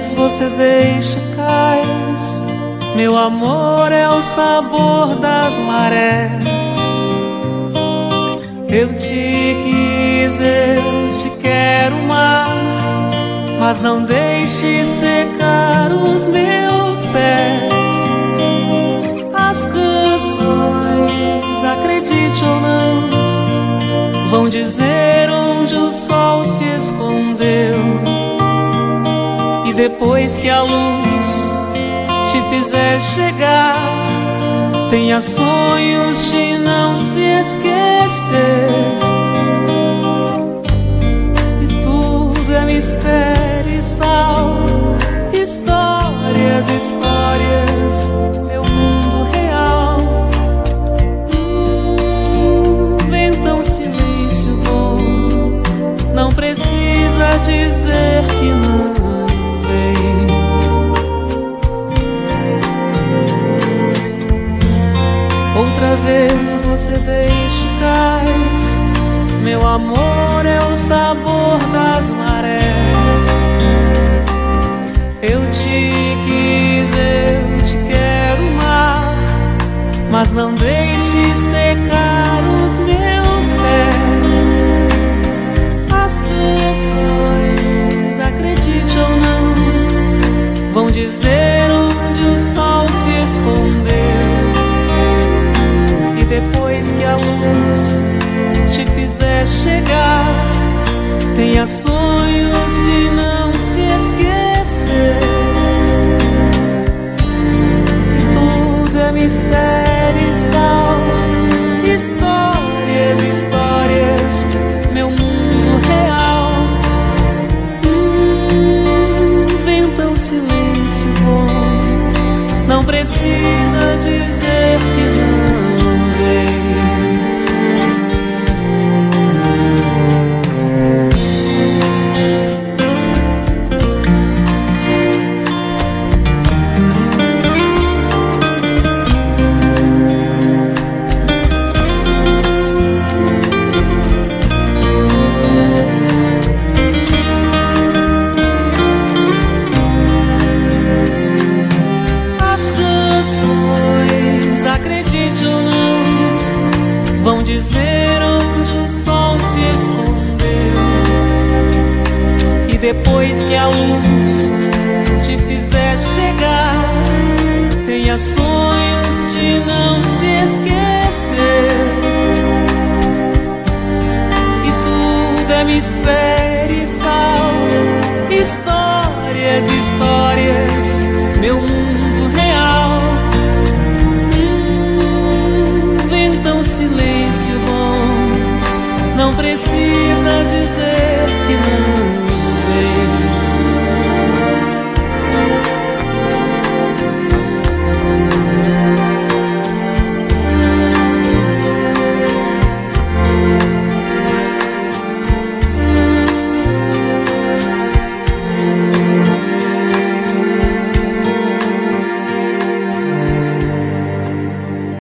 vez você deixa cais, meu amor é o sabor das marés. Eu te quis, eu te quero mar, mas não deixe secar os meus pés. As canções, acredite ou não, vão dizer onde o sol se escondeu. E depois que a luz te fizer chegar, tenha sonhos de não se esquecer. E tudo é mistério e sal, histórias, histórias, meu mundo real. Venta um silêncio bom, não precisa dizer que não vem. Outra vez você deixa cais, meu amor é o sabor das marés. Eu te quis, eu te quero mar, mas não deixe secar os meus pés. As canções, acredite ou não, vão dizer onde o sol se escondeu. E depois que a luz te fizer chegar, tenha sonhos de não se esquecer. E tudo é mistério e sal, histórias, histórias, meu mundo real. Venta um silêncio bom, não precisa dizer que não. Acredite ou não, vão dizer onde o sol se escondeu. E depois que a luz te fizer chegar, tenha sonhos de não se esquecer. E tudo é mistério e sal, histórias, histórias, meu mundo real. Silêncio bom, não precisa dizer